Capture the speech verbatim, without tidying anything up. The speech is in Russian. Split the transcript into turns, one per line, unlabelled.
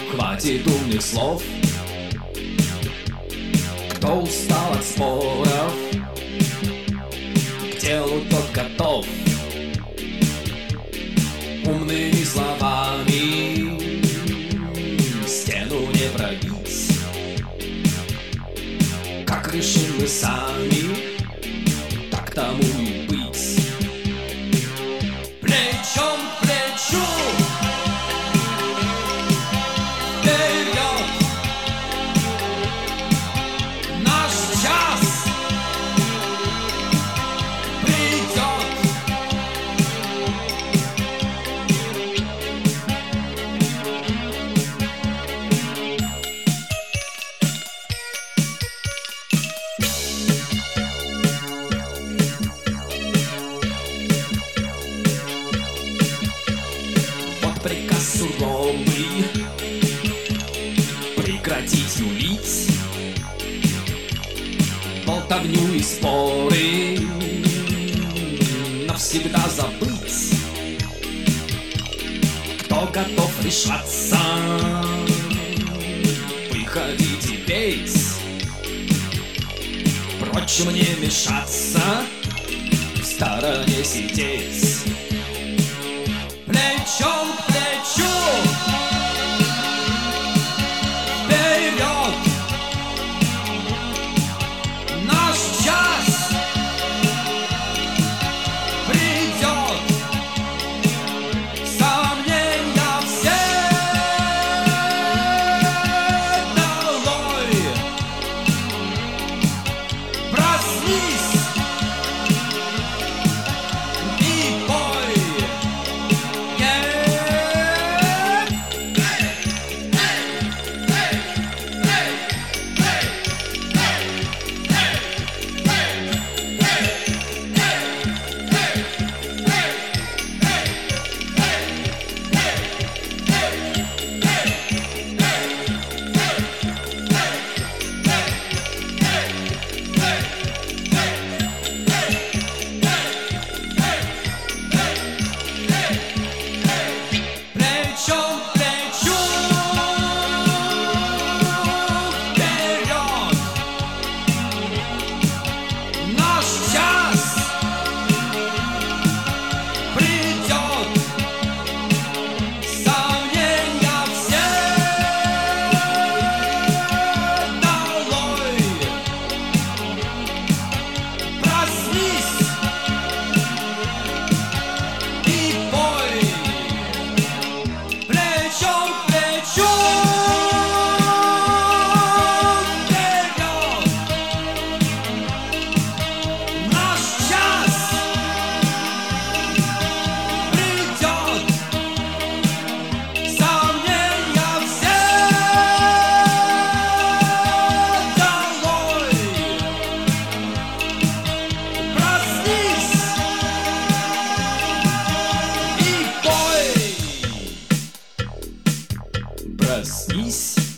хватит умных слов. Кто устал от споров, к делу тот готов. Умными словами стену не пробить. Как решим мы сами, так тому и быть. Плечом к плечу вперед, наш час придет. Вот приказ суровый прекратить юлить, болтовню и споры навсегда забыть. Кто готов решаться, выходить и петь, прочь мне мешаться, в стороне сидеть. Плечом к плечу вперед, наш час придет. Сомнения все долой, проснись и пой. Плечом к плечу вперед, наш час придет. Сомнения все долой, проснись и пой. Плечом к плечу вперед, наш час придет. Сомнения все долой, проснись и пой. Проснись